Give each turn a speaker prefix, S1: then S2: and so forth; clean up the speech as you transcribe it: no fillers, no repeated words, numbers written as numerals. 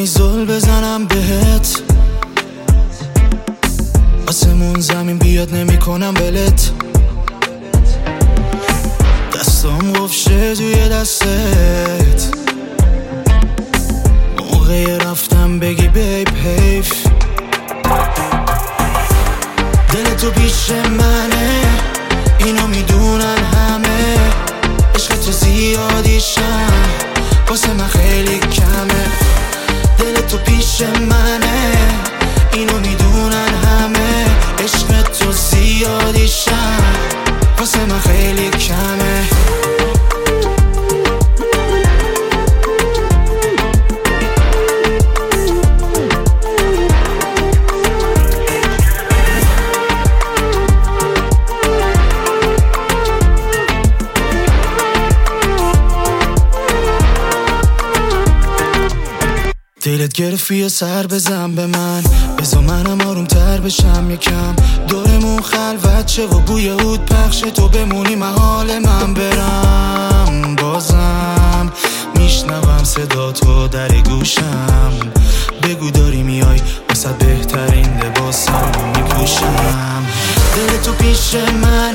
S1: ای زل بزنم بهت، آسمون زمین بیاد نمی کنم بلت. دستام گفشه توی دستت، موقع رفتم بگی بیب حیف. دل تو پیش منه، اینو میدونن همه. عشق تو زیادیشم واسه من خیلی کمه. دل تو پیش منه، اینو میدونن همه. عشق تو زیادیشم واسه من خیلی کمه. دلت گرفتی یه سر بزن به من، بذار منم آروم تر بشم یکم. دورمون خلوت شه و بوی عود پخشه، تو بمونی محال من برم. بازم میشنوم صدا تو در گوشم، بگو داری میای واسه بهترین لباسم میپوشم. دل تو پیش من،